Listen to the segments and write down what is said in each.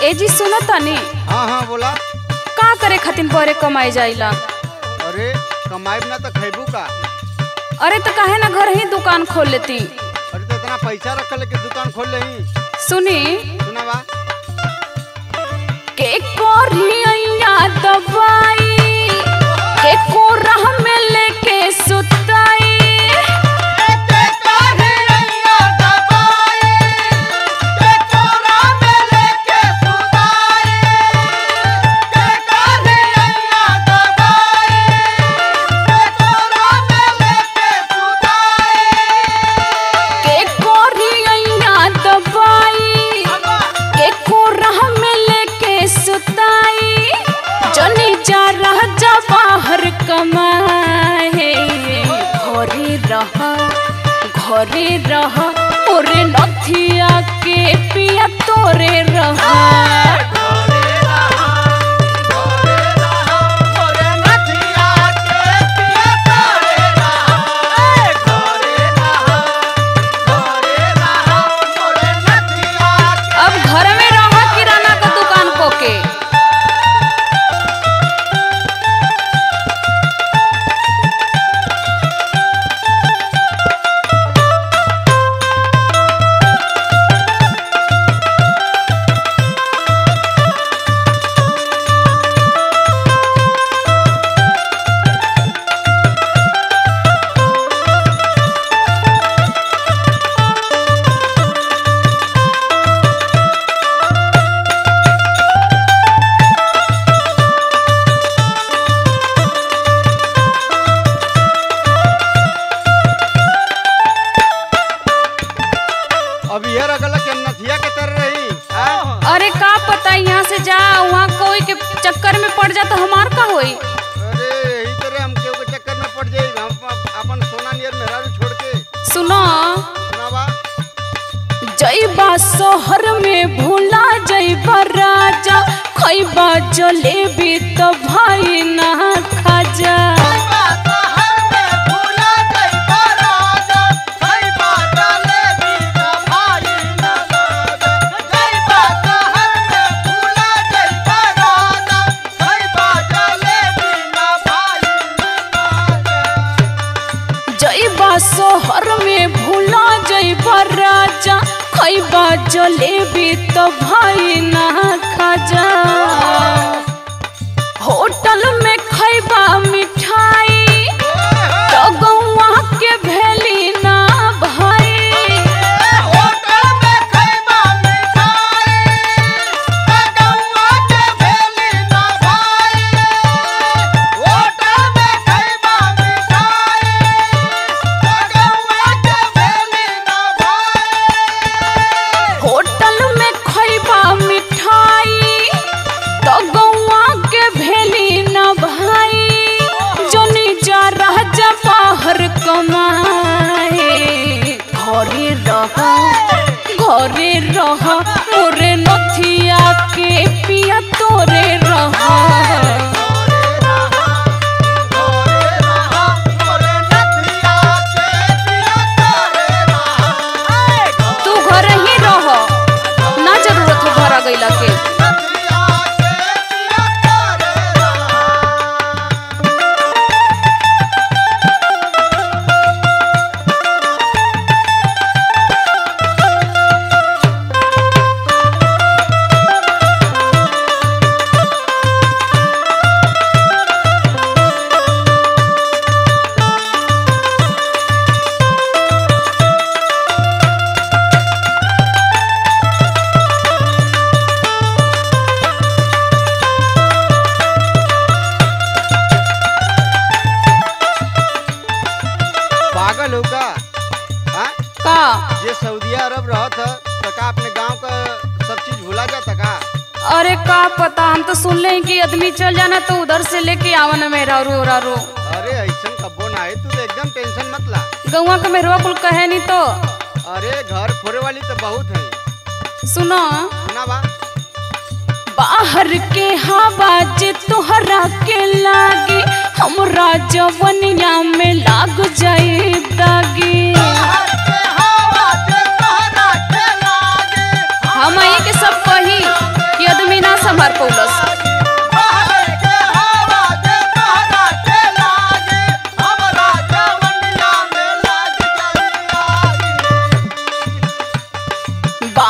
ए जी सुनो तनी। हाँ हाँ बोला। का करे खातिर बरे कमाई जाइला? अरे कमाई ना तो खैबू का। अरे तो काहे ना घर ही दुकान खोल लेती। अरे तो इतना पैसा रखल के दुकान खोल रही। सुनी सुनावा। के कोरिया दवाई के कोरह में लेके सुताई घरे रह तोरे नथिया के पिया तोरे रह अब घर में रह किराना का दुकान को के। अब ये रगल के नथिया के तर रही। अरे का पता यहाँ से जा वहाँ कोई के चक्कर में पड़ जा तो हमार का होई। अरे यही तरह हम केहू के चक्कर में पड़ जाई। हम अपन सोना नियर मेहरारू छोड़ के। सुनो सुनावा। जईबा शहर में भूला जईबा राजा खईबा जलेबी तो भाई ना खाजा। शहर में भूला जईबा राजा खईबा जलेबी तो भाई ना खाजा। होटल में खईबा मिठाई तो गौवा के भेली ना भाई। घरे रह तोरे नथिया के पिया तोरे रह। तू घर ही रह ना जरूरत हो घर गईला के। ये सऊदी अरब रहत तो का अपने गांव का सब चीज भूला जाता का। अरे का पता, हम तो सुन ले कि आदमी चल जाना तो उधर से लेके आवन मेहरा रो। अरे ऐसा कबो ना है, तू तो एकदम टेंशन मत ला। गौवा का मेहरवा कुल कहे नहीं तो। अरे घर फोड़े वाली तो बहुत है। सुनो सुनावा। बाहर के हवा जे तोहरा के लागी हमरा जवनिया में लाग जाए दागी। हम ये के सब कही कि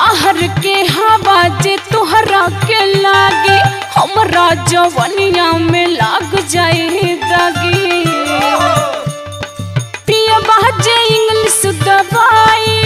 बाहर के हवा जे तोहरा के लागे हमरा जवनिया में लाग जाए दागी पिया बाजे इंग्लिश दवाई